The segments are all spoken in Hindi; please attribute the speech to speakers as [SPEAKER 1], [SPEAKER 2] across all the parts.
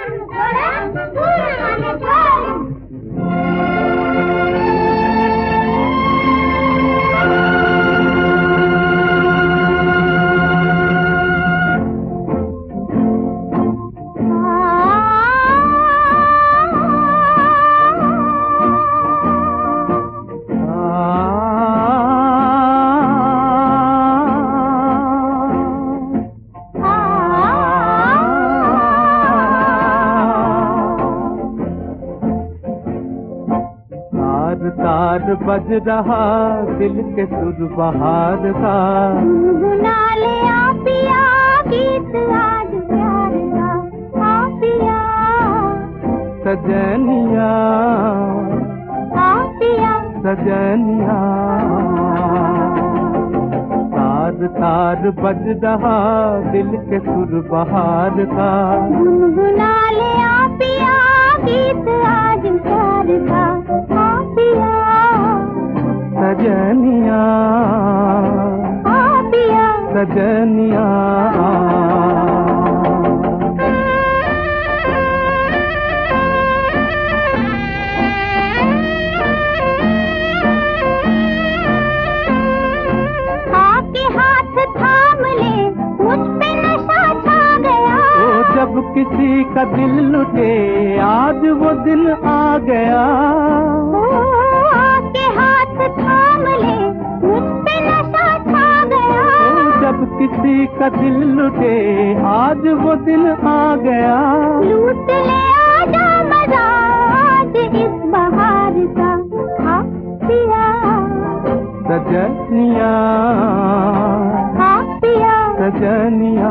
[SPEAKER 1] तार बज रहा दिल के सुर बहार का,
[SPEAKER 2] गुनगुना ले आ पिया गीत आज प्यार का, आ पिया
[SPEAKER 1] सजनिया,
[SPEAKER 2] आ पिया
[SPEAKER 1] सजनिया। तार तार बज रहा दिल के सुर बहार का,
[SPEAKER 2] गुनगुना ले आ पिया गीत आज प्यार का,
[SPEAKER 1] सजनिया, सजनिया।
[SPEAKER 2] आके हाथ थाम ले मुझ पे नशा छा गया,
[SPEAKER 1] ओ जब किसी का दिल लुटे आज वो दिन आ गया, किसी का दिल लुटे आज वो दिन आ गया।
[SPEAKER 2] लूट ले आजा मजा आज इस बहार का, हाँ पिया
[SPEAKER 1] सजनिया,
[SPEAKER 2] हाँ पिया
[SPEAKER 1] सजनिया।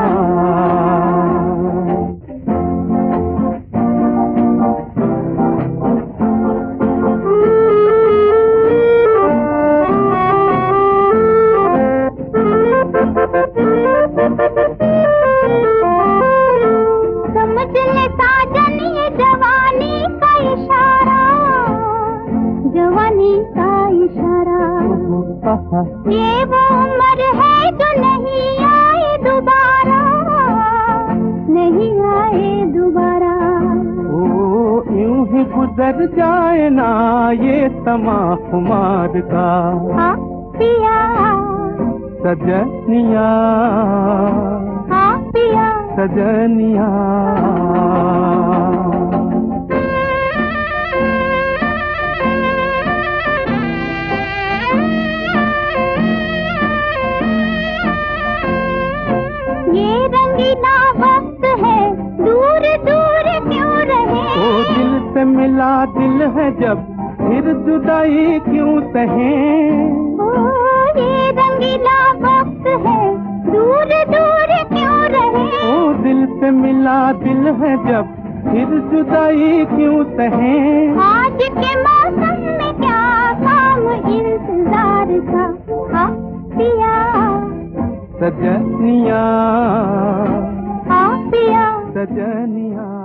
[SPEAKER 2] समझ ले साजन ये जवानी का इशारा, जवानी का इशारा। ये वो उम्र है जो नहीं आए दोबारा, नहीं आए दोबारा।
[SPEAKER 1] ओ यूं ही गुजर जाए ना ये समा खुमार का,
[SPEAKER 2] हाँ पिया
[SPEAKER 1] सजनिया,
[SPEAKER 2] हाँ पिया
[SPEAKER 1] सजनिया।
[SPEAKER 2] ये रंगीला वक्त है दूर दूर क्यों रहे,
[SPEAKER 1] ओ दिल से मिला दिल है जब फिर जुदाई क्यों सहें।
[SPEAKER 2] ये रंगीला वक्त है दूर दूर क्यों रहे,
[SPEAKER 1] ओ दिल से मिला दिल है जब फिर जुदाई क्यों सहें।
[SPEAKER 2] आज के मौसम में क्या काम इंतजार का, हाँ पिया
[SPEAKER 1] सजनिया,
[SPEAKER 2] हाँ पिया
[SPEAKER 1] सजनिया।